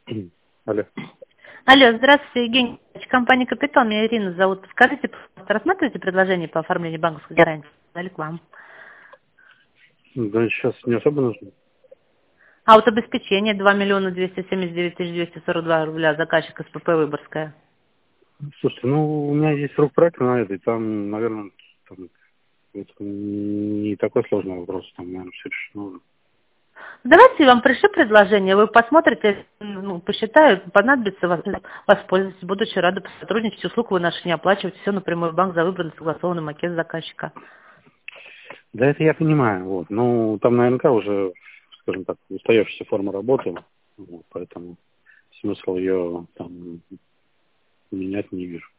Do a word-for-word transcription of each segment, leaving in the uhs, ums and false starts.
Алло. Алло, здравствуйте, Евгений. Компания «Капитал», меня Ирина зовут. Скажите, пожалуйста, рассматриваете предложение по оформлению банковской гарантии? Дали к вам. Да, сейчас не особо нужно. А вот обеспечение два миллиона двести семьдесят девять тысяч двести сорок два рубля, заказчик СПП «Выборгская». Слушайте, ну, у меня есть рук проект на этой, там, наверное, там, это не такой сложный вопрос, там, наверное, все решено уже. Давайте я вам пришлю предложение, вы посмотрите, ну, посчитаю, понадобится, вас- воспользуйтесь, буду очень рада сотрудничать, услуг вы наши не оплачиваете, все напрямую в банк за выбранный согласованный макет заказчика. Да, это я понимаю, вот. Ну, там наверняка уже, скажем так, устоявшаяся форма работы, вот, поэтому смысл ее там менять не вижу.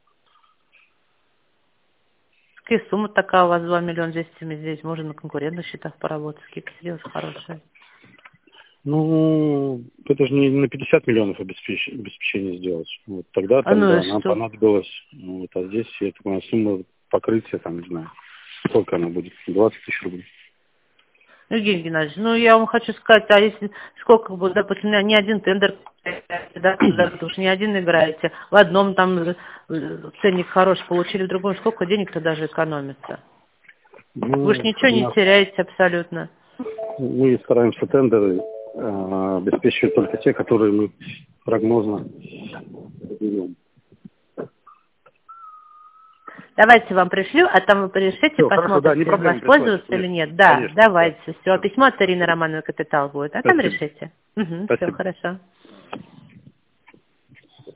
Какая сумма такая у вас, два миллиона двести семьдесят девять, можно на конкурентных счетах поработать, скидка серьезно хорошая. Ну, это же не на пятьдесят миллионов обеспеч... обеспечения сделать. Вот тогда А там, ну и да, нам что? понадобилось, ну, вот, а здесь это моя сумма покрытия, там, не знаю, сколько она будет, двадцать тысяч рублей. Евгений Геннадьевич, ну я вам хочу сказать, а если сколько будет, допустим, не один тендер, да, когда вы уж не один играете, в одном там э, ценник хороший получили, в другом сколько денег-то даже экономится? Вы же Ну, ничего у не нас теряете абсолютно. мы стараемся тендеры э, обеспечивать только те, которые мы прогнозно берем. Давайте вам пришлю, а там вы решите, Все, хорошо, да, не посмотрите, проблема, присылайте. воспользоваться или Нет, нет. Да, конечно, да. давайте. Все, Все. письмо от Ирины Романовой «Капитал» будет, а там Спасибо. решите. Угу, все, Спасибо. хорошо.